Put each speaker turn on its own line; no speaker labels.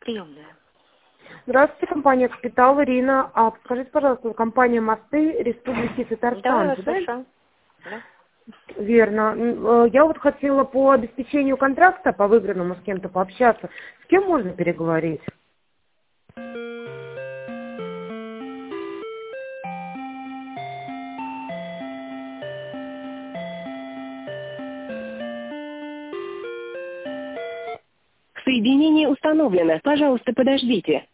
приемная.
Здравствуйте, компания «Капитал», Ирина. Скажите, пожалуйста, компания «Мосты» Республики Татарстан.
Да, я слушаю. Да.
Верно. Я вот хотела по обеспечению контракта, по выигранному с кем-то пообщаться. С кем можно переговорить?
Соединение установлено. Пожалуйста, подождите.